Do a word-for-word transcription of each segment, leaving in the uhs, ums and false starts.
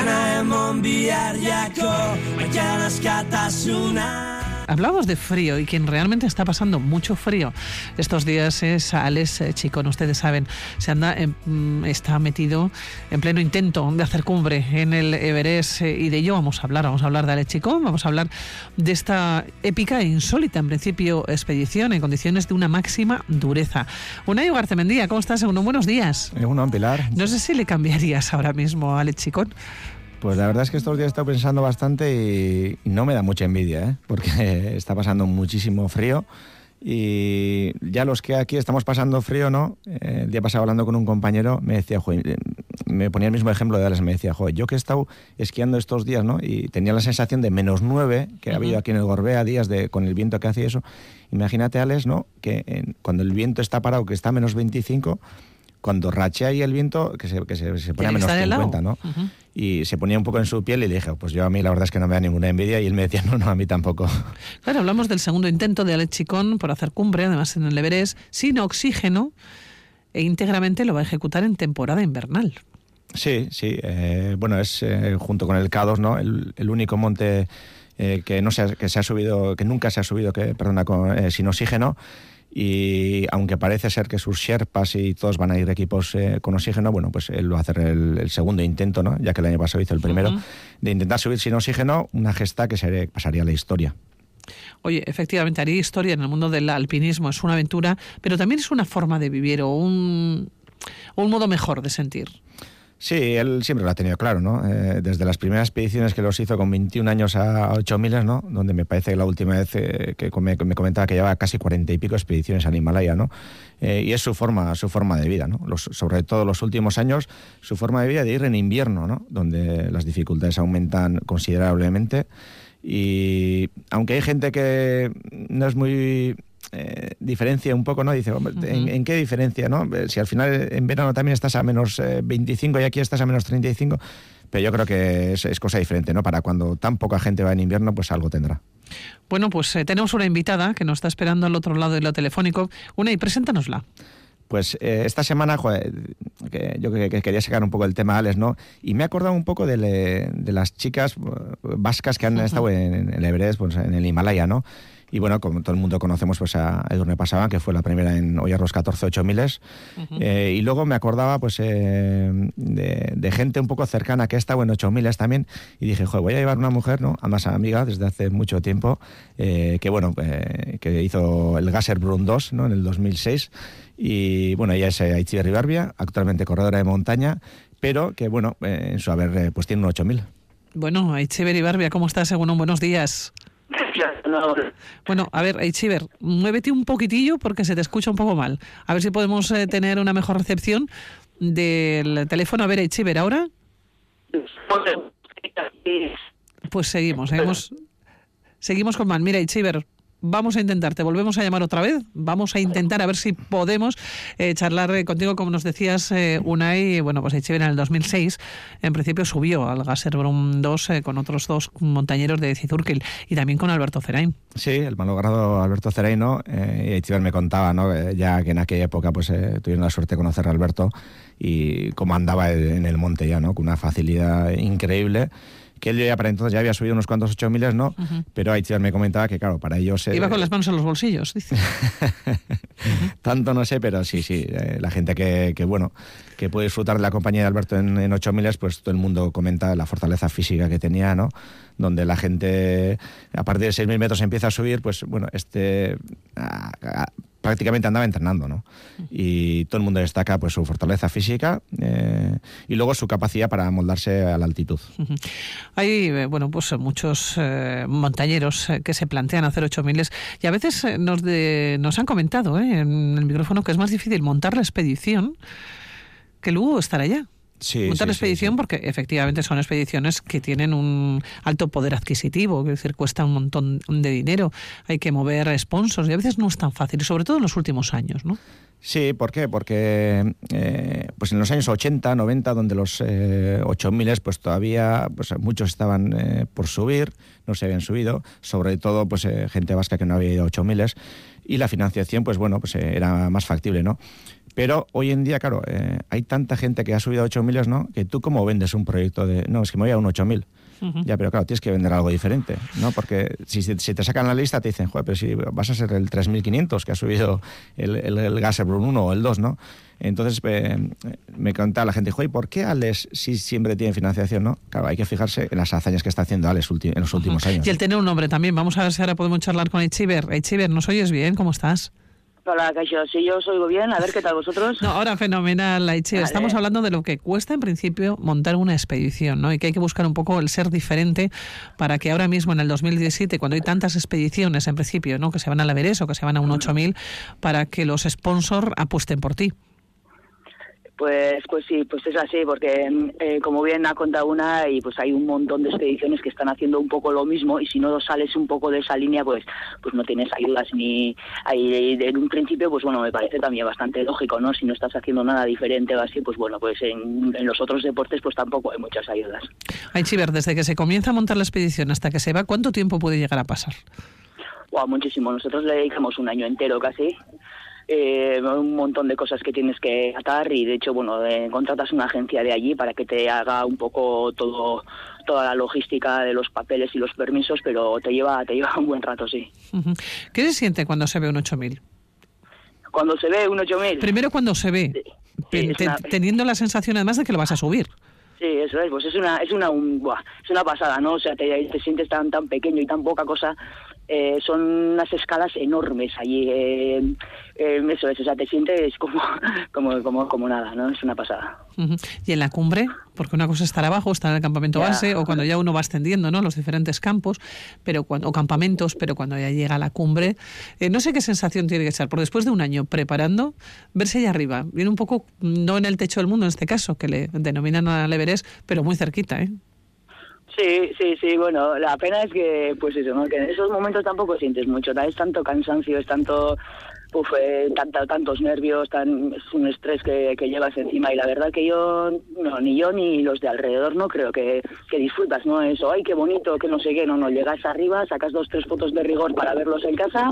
Hana emon bihar jako, mañana askatasuna. Hablamos de frío y quien realmente está pasando mucho frío estos días es Alex Chicón. Ustedes saben, se anda, eh, está metido en pleno intento de hacer cumbre en el Everest eh, y de ello vamos a hablar. Vamos a hablar de Alex Chicón, vamos a hablar de esta épica e insólita, en principio, expedición en condiciones de una máxima dureza. Unai Ugartemendía, ¿cómo estás? Uno, buenos días. Uno, Pilar. No sé si le cambiarías ahora mismo a Alex Chicón. Pues la verdad es que estos días he estado pensando bastante y, y no me da mucha envidia, ¿eh? Porque está pasando muchísimo frío y ya los que aquí estamos pasando frío, ¿no? Eh, el día pasado hablando con un compañero me decía, joder, me ponía el mismo ejemplo de Alex, me decía, joder, yo que he estado esquiando estos días, ¿no? Y tenía la sensación de menos nueve que uh-huh. ha habido aquí en el Gorbea, días de con el viento que hace eso. Imagínate, Alex, ¿no? Que en, cuando el viento está parado, que está a menos veinticinco, cuando rachea ahí el viento, que se, que se, se pone a menos cincuenta, ¿no? Uh-huh. Y se ponía un poco en su piel y le dije, pues yo a mí la verdad es que no me da ninguna envidia, y él me decía, no, no, a mí tampoco. Claro, hablamos del segundo intento de Alex Chicón por hacer cumbre, además en el Everest, sin oxígeno, e íntegramente lo va a ejecutar en temporada invernal. Sí, sí, eh, bueno, es eh, junto con el K dos, ¿no? El, el único monte eh, que no se ha, que se ha subido, que nunca se ha subido, que perdona, con, eh, sin oxígeno. Y aunque parece ser que sus sherpas y todos van a ir equipos eh, con oxígeno, bueno, pues él va a hacer el, el segundo intento, ¿no? Ya que el año pasado hizo el primero, uh-huh. de intentar subir sin oxígeno, una gesta que se pasaría a la historia. Oye, efectivamente, haría historia en el mundo del alpinismo, es una aventura, pero también es una forma de vivir o un, o un modo mejor de sentir. Sí, él siempre lo ha tenido claro, ¿no? Eh, desde las primeras expediciones que los hizo con veintiún años a ocho miles, ¿no? Donde me parece que la última vez eh, que me, me comentaba que llevaba casi cuarenta y pico expediciones al Himalaya, ¿no? Eh, y es su forma, su forma de vida, ¿no? Los, sobre todo los últimos años, su forma de vida de ir en invierno, ¿no? Donde las dificultades aumentan considerablemente. Y aunque hay gente que no es muy... Eh, diferencia un poco, ¿no? Dice, hombre, uh-huh. ¿en, ¿en qué diferencia, no? Si al final en verano también estás a menos eh, veinticinco y aquí estás a menos treinta y cinco, pero yo creo que es, es cosa diferente, ¿no? Para cuando tan poca gente va en invierno, pues algo tendrá. Bueno, pues eh, tenemos una invitada que nos está esperando al otro lado de lo telefónico. Una, y preséntanosla. Pues eh, esta semana, joder, que yo que, que quería sacar un poco el tema, Alex, ¿no? Y me he acordado un poco de, le, de las chicas vascas que han uh-huh. estado en, en el Everest, pues en el Himalaya, ¿no? Y bueno, como todo el mundo conocemos, pues a Edurne Pasaban, que fue la primera en hollar los catorce ocho miles. Uh-huh. Eh, y luego me acordaba pues eh, de, de gente un poco cercana que ha estado en ocho miles también. Y dije, joder, voy a llevar una mujer, ¿no? Además amiga desde hace mucho tiempo, eh, que bueno, eh, que hizo el Gasherbrum dos, ¿no? En el dos mil seis. Y bueno, ella es Aitziber Ibarbia, actualmente corredora de montaña, pero que bueno, eh, en su haber, eh, pues tiene un ocho mil. Bueno, Aitziber Ibarbia, ¿cómo estás? Según buenos días. Bueno, a ver, Aitziber, muévete un poquitillo porque se te escucha un poco mal. A ver si podemos eh, tener una mejor recepción del teléfono. A ver, Aitziber, ¿ahora? Pues seguimos, seguimos, seguimos con mal. Mira, Aitziber, vamos a intentar, te volvemos a llamar otra vez, vamos a intentar a ver si podemos eh, charlar eh, contigo, como nos decías, eh, Unai. Bueno, pues Aitziber en el dos mil seis, en principio subió al Gasherbrum dos eh, con otros dos montañeros de Zizurkil y también con Alberto Zerain. Sí, el malogrado Alberto Zerain, ¿no? Eh, y Aitziber me contaba, ¿no? Eh, ya que en aquella época pues eh, tuvieron la suerte de conocer a Alberto y cómo andaba en el monte ya, ¿no? Con una facilidad increíble. Que él ya para entonces ya había subido unos cuantos ocho miles, ¿no? Uh-huh. Pero Aitziber me comentaba que, claro, para ellos... Iba eh, con las manos en los bolsillos, dice. uh-huh. Tanto no sé, pero sí, sí. Eh, la gente que, que, bueno, que puede disfrutar de la compañía de Alberto en, en ocho miles, pues todo el mundo comenta la fortaleza física que tenía, ¿no? Donde la gente, a partir de seis mil metros empieza a subir, pues, bueno, este... A, a, prácticamente andaba entrenando, ¿no? Y todo el mundo destaca pues su fortaleza física eh, y luego su capacidad para moldarse a la altitud. Uh-huh. Hay, bueno, pues muchos eh, montañeros que se plantean hacer ocho miles y a veces nos, de, nos han comentado eh, en el micrófono que es más difícil montar la expedición que luego estar allá. Sí, montar sí, la expedición sí, sí. Porque efectivamente son expediciones que tienen un alto poder adquisitivo, es decir, cuesta un montón de dinero, hay que mover sponsors y a veces no es tan fácil, y sobre todo en los últimos años, ¿no? Sí, ¿por qué? Porque eh, pues en los años ochenta, noventa, donde los eh, ocho miles pues todavía pues muchos estaban eh, por subir, no se habían subido, sobre todo pues eh, gente vasca que no había ido a ocho miles, y la financiación pues bueno, pues eh, era más factible, ¿no? Pero hoy en día, claro, eh, hay tanta gente que ha subido a ocho mil, ¿no? Que tú cómo vendes un proyecto de... No, es que me voy a un ocho mil. Uh-huh. Ya, pero claro, tienes que vender algo diferente, ¿no? Porque si, si te sacan la lista te dicen, joder, pero si vas a ser el tres mil quinientos que ha subido el, el, el Gasherbrum uno o el dos, ¿no? Entonces eh, me contaba la gente, joder, ¿por qué Alex sí siempre tiene financiación, no? Claro, hay que fijarse en las hazañas que está haciendo Alex ulti- en los últimos uh-huh. años. Y el tener un nombre también. Vamos a ver si ahora podemos charlar con Aichiber. Aichiber, ¿nos oyes bien? ¿Cómo estás? Hola, Caixo. Sí, yo os oigo bien. A ver, ¿qué tal vosotros? No, ahora fenomenal, Aichiber. Vale. Estamos hablando de lo que cuesta, en principio, montar una expedición, ¿no? Y que hay que buscar un poco el ser diferente para que ahora mismo, en el dos mil diecisiete, cuando hay tantas expediciones, en principio, ¿no? Que se van al Everest o que se van a un ocho mil, para que los sponsors apuesten por ti. Pues pues sí, pues es así, porque eh, como bien ha contado una, y pues hay un montón de expediciones que están haciendo un poco lo mismo, y si no sales un poco de esa línea, pues pues no tienes ayudas ni... Hay, en un principio, pues bueno, me parece también bastante lógico, ¿no? Si no estás haciendo nada diferente o así, pues bueno, pues en, en los otros deportes pues tampoco hay muchas ayudas. Aichiber, desde que se comienza a montar la expedición hasta que se va, ¿cuánto tiempo puede llegar a pasar? Wow, muchísimo. Nosotros le dedicamos un año entero casi. Eh, un montón de cosas que tienes que atar, y de hecho, bueno, eh, contratas una agencia de allí para que te haga un poco todo toda la logística de los papeles y los permisos, pero te lleva te lleva un buen rato, sí. Uh-huh. ¿Qué se siente cuando se ve un ocho mil? Cuando se ve un ocho mil. Primero, cuando se ve, sí, sí, te, una... teniendo la sensación además de que lo vas a subir. Sí, eso es, pues es una es una un, buah, es una pasada, ¿no? O sea, te, te sientes tan tan pequeño y tan poca cosa. Eh, son unas escalas enormes allí, eh, eh, eso es, o sea, te sientes como, como, como, como nada, ¿no? Es una pasada. Uh-huh. Y en la cumbre, porque una cosa es estar abajo, estar en el campamento ya. base, o cuando ya uno va ascendiendo, ¿no? Los diferentes campos, pero cuando, o campamentos, pero cuando ya llega a la cumbre, eh, no sé qué sensación tiene que ser, porque después de un año preparando, verse allá arriba, viene un poco, no en el techo del mundo en este caso, que le denominan al Everest, pero muy cerquita, ¿eh? Sí, sí, sí, bueno, la pena es que, pues eso, ¿no? Que en esos momentos tampoco sientes mucho, es tanto cansancio, es tanto, uf, eh, tanto, tantos nervios, tan, es un estrés que, que llevas encima, y la verdad que yo, no, ni yo ni los de alrededor no creo que, que disfrutas, ¿no? Eso, ay, qué bonito, que no sé qué, no, no, llegas arriba, sacas dos, tres fotos de rigor para verlos en casa,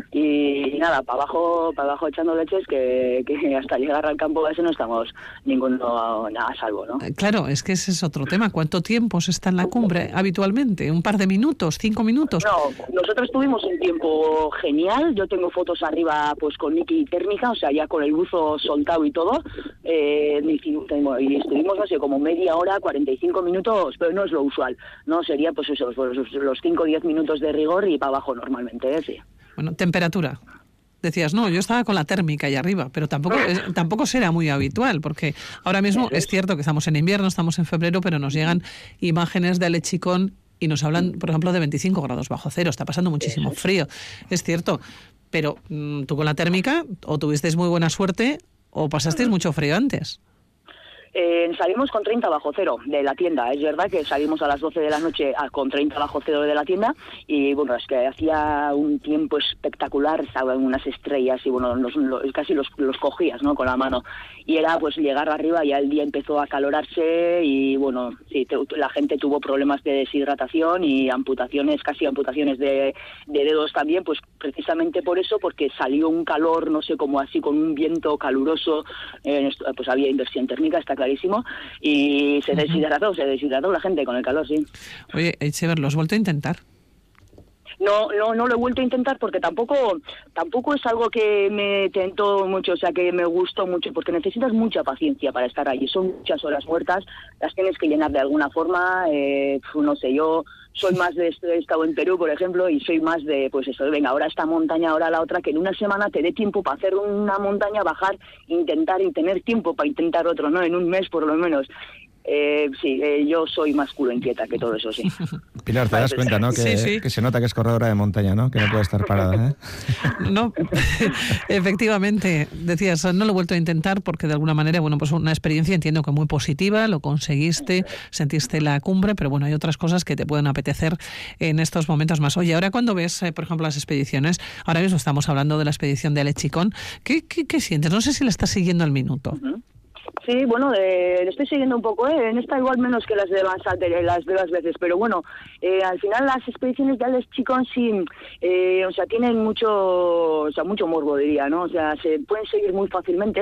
y, y nada, para abajo, para abajo echando leches, que, que hasta llegar al campo base no estamos ninguno a salvo, ¿no? Claro, es que ese es otro tema. ¿Cuánto tiempo se está en la cumbre habitualmente? ¿Un par de minutos? ¿Cinco minutos? No, nosotros tuvimos un tiempo genial. Yo tengo fotos arriba pues con Niki térmica, o sea, ya con el buzo soltado y todo. Eh, y estuvimos, no sé, como media hora, cuarenta y cinco minutos, pero no es lo usual, ¿no? Sería pues eso, los cinco o diez minutos de rigor y para abajo normalmente, ¿eh? Sí. Bueno, temperatura. Decías, no, yo estaba con la térmica ahí arriba, pero tampoco es, tampoco será muy habitual, porque ahora mismo es cierto que estamos en invierno, estamos en febrero, pero nos llegan imágenes de Alechicón y nos hablan, por ejemplo, de veinticinco grados bajo cero. Está pasando muchísimo frío, es cierto, pero mmm, tú con la térmica o tuvisteis muy buena suerte o pasasteis mucho frío antes. Eh, salimos con treinta bajo cero de la tienda. Es verdad que salimos a las doce de la noche a, con treinta bajo cero de la tienda, y bueno, es que hacía un tiempo espectacular, estaban unas estrellas y bueno, los, los, casi los, los cogías, ¿no? Con la mano, y era pues llegar arriba, ya el día empezó a acalorarse y bueno, sí, te, la gente tuvo problemas de deshidratación y amputaciones, casi amputaciones de, de dedos también, pues precisamente por eso, porque salió un calor, no sé, como así con un viento caluroso, eh, pues había inversión térmica, está clarísimo, y se deshidrató, se deshidrató la gente con el calor, sí. Oye, Aichiber, ¿lo has vuelto a intentar? No, no, no lo he vuelto a intentar porque tampoco, tampoco es algo que me tentó mucho, o sea, que me gustó mucho, porque necesitas mucha paciencia para estar allí, son muchas horas muertas, las tienes que llenar de alguna forma, eh, no sé, yo soy más de, he estado en Perú, por ejemplo, y soy más de, pues eso, venga, ahora esta montaña, ahora la otra, que en una semana te dé tiempo para hacer una montaña, bajar, intentar y tener tiempo para intentar otro, ¿no? En un mes por lo menos. Eh, sí, eh, yo soy más culo inquieta que todo eso, sí. Pilar, te das cuenta, ¿no? Que, sí, sí. que se nota que es corredora de montaña, ¿no? Que no puede estar parada, ¿eh? No, efectivamente, decías, no lo he vuelto a intentar porque de alguna manera, bueno, pues una experiencia entiendo que muy positiva, lo conseguiste, sentiste la cumbre, pero bueno, hay otras cosas que te pueden apetecer en estos momentos más. Oye, ahora cuando ves, eh, por ejemplo, las expediciones, ahora mismo estamos hablando de la expedición de Alechicón, ¿qué, qué, qué sientes? No sé si la estás siguiendo al minuto. Uh-huh. Sí, bueno, eh, le estoy siguiendo un poco, ¿eh? En esta igual menos que las de Lanzarote, las de las veces, pero bueno, eh, al final las expediciones de Alex Chicón sí, eh, o sea, tienen mucho, o sea, mucho morbo, diría, ¿no? O sea, se pueden seguir muy fácilmente.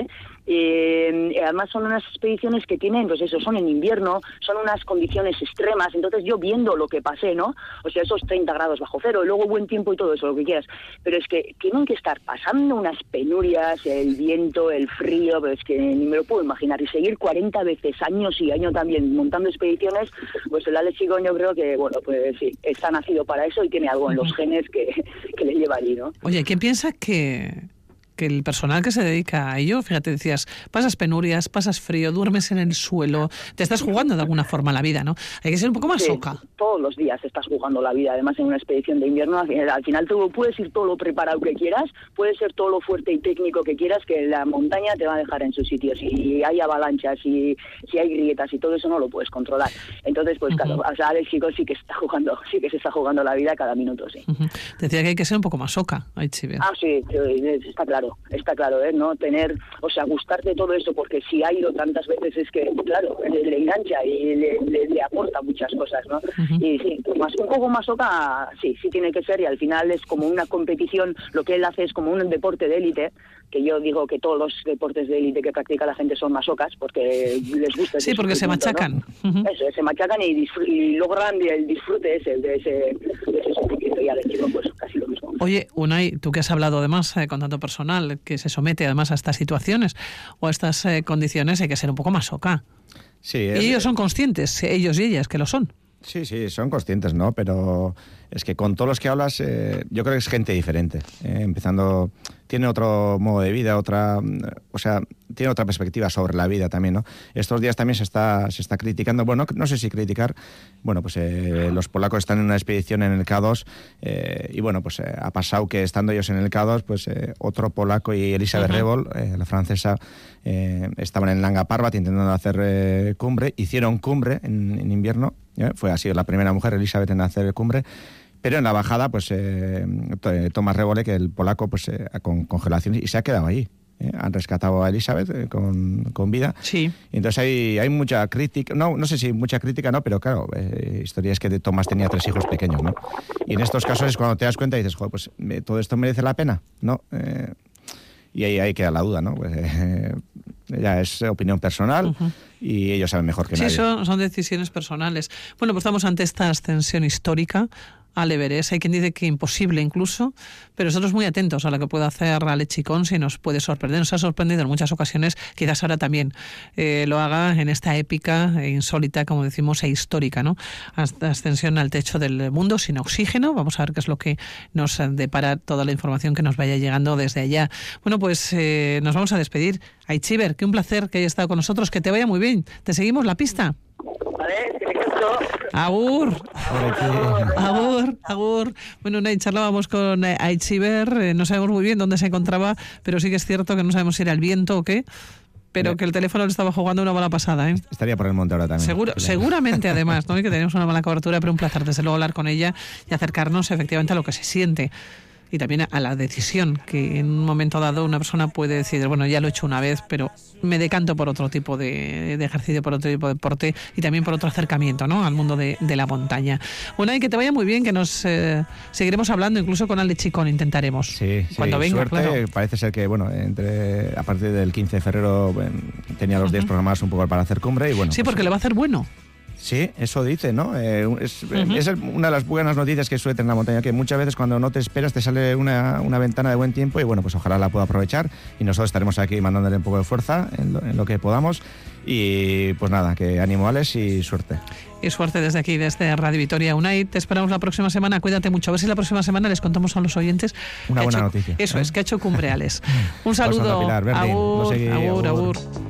Eh, además son unas expediciones que tienen, pues eso, son en invierno, son unas condiciones extremas, entonces yo viendo lo que pasé, ¿no? O sea, esos treinta grados bajo cero, y luego buen tiempo y todo eso, lo que quieras, pero es que tienen que estar pasando unas penurias, el viento, el frío, pero es que ni me lo puedo imaginar, y seguir cuarenta veces, años y años también, montando expediciones, pues el Alex Chicón yo creo que, bueno, pues sí, está nacido para eso y tiene algo en los genes que, que le lleva allí, ¿no? Oye, ¿quién piensa que... que el personal que se dedica a ello, fíjate, decías, pasas penurias, pasas frío, duermes en el suelo, te estás jugando de alguna forma la vida, ¿no? Hay que ser un poco más sí, soca. Todos los días estás jugando la vida, además en una expedición de invierno, al final, al final tú puedes ir todo lo preparado que quieras, puedes ser todo lo fuerte y técnico que quieras, que la montaña te va a dejar en su sitio. Si hay avalanchas, si, si hay grietas y todo eso no lo puedes controlar. Entonces, pues uh-huh. claro, o sea, Alex Chicón sí que está jugando, sí que se está jugando la vida cada minuto, sí. Uh-huh. Decía que hay que ser un poco más soca, Aitziber. Ah, sí, está claro. Está claro, ¿eh? No tener, o sea, gustarte todo eso, porque si ha ido tantas veces es que, claro, le, le engancha y le, le, le aporta muchas cosas, ¿no? Uh-huh. Y sí, más, un poco más soca, sí, sí tiene que ser, y al final es como una competición, lo que él hace es como un deporte de élite, que yo digo que todos los deportes de élite que practica la gente son masocas, porque les gusta. Sí, porque se machacan. ¿No? Uh-huh. Eso, se machacan y, disfr- y logran el disfrute ese, de ese, de ese sentimiento, y al chico pues casi lo mismo. Oye, Unai, tú que has hablado además eh, con tanto personal que se somete además a estas situaciones o a estas eh, condiciones, hay que ser un poco más soca. Sí, es, y ellos son conscientes, ellos y ellas, que lo son. Sí, sí, son conscientes, ¿no? Pero es que con todos los que hablas, eh, yo creo que es gente diferente. Eh, empezando, tiene otro modo de vida, otra, o sea, tiene otra perspectiva sobre la vida también, ¿no? Estos días también se está, se está criticando, bueno, no, no sé si criticar, bueno, pues eh, los polacos están en una expedición en el K dos eh, y bueno, pues eh, ha pasado que estando ellos en el K dos, pues eh, otro polaco y Elisabeth uh-huh. Revol, eh, la francesa, eh, estaban en Nanga Parbat intentando hacer eh, cumbre, hicieron cumbre en, en invierno. ¿Eh? Fue así la primera mujer, Elisabeth, en hacer cumbre, pero en la bajada, pues eh, Tomás Revole, que el polaco, pues eh, con congelación, y se ha quedado ahí. ¿eh? Han rescatado a Elisabeth eh, con, con vida. Sí. Y entonces hay, hay mucha crítica, no, no sé si mucha crítica, no, pero claro, eh, historia es que Tomás tenía tres hijos pequeños, ¿no? Y en estos casos es cuando te das cuenta y dices, joder, pues ¿todo esto merece la pena? ¿No? Eh, y ahí, ahí queda la duda, ¿no? Pues, eh, ya es opinión personal uh-huh. y ellos saben mejor que sí, nadie. Sí, son, son decisiones personales. Bueno, pues estamos ante esta ascensión histórica al Everest. Hay quien dice que imposible incluso, pero nosotros muy atentos a lo que pueda hacer Alex Chicón, si nos puede sorprender. Nos ha sorprendido en muchas ocasiones, quizás ahora también eh, lo haga en esta épica e insólita, como decimos, e histórica, ¿no? Hasta ascensión al techo del mundo sin oxígeno. Vamos a ver qué es lo que nos depara toda la información que nos vaya llegando desde allá. Bueno, pues eh, nos vamos a despedir. Aitziber, que un placer que hayas estado con nosotros, que te vaya muy bien. ¿Te seguimos la pista? Vale, que me canso. Agur. Agur, agur. Bueno, Unai, charlábamos con Aitziber, eh, no sabemos muy bien dónde se encontraba, pero sí que es cierto que no sabemos si era el viento o qué, pero que el teléfono le estaba jugando una mala pasada, ¿eh? Estaría por el monte ahora también. Seguro, seguramente además, ¿no? Y que tenemos una mala cobertura, pero un placer desde luego hablar con ella y acercarnos efectivamente a lo que se siente. Y también a la decisión, que en un momento dado una persona puede decidir, bueno, ya lo he hecho una vez, pero me decanto por otro tipo de, de ejercicio, por otro tipo de deporte y también por otro acercamiento, ¿no?, al mundo de, de la montaña. Bueno, y que te vaya muy bien, que nos eh, seguiremos hablando, incluso con Alex Chicón intentaremos. Sí, sí, cuando venga, suerte, claro. Parece ser que, bueno, entre a partir del quince de febrero bueno, tenía los uh-huh. días programados un poco para hacer cumbre y bueno. Sí, pues, porque le va a hacer bueno. Sí, eso dice, ¿no? Eh, es, uh-huh. es una de las buenas noticias que suele tener la montaña, que muchas veces cuando no te esperas te sale una, una ventana de buen tiempo y bueno, pues ojalá la pueda aprovechar y nosotros estaremos aquí mandándole un poco de fuerza en lo, en lo que podamos y pues nada, que ánimo Alex y suerte. Y suerte desde aquí, desde Radio Vitoria. Unai, te esperamos la próxima semana, cuídate mucho, a ver si la próxima semana les contamos a los oyentes una buena hecho, noticia. Eso ¿eh? es, que ha hecho cumbre Alex. Un saludo, Pilar, Berlín, agur, no sé qué, agur, agur. agur.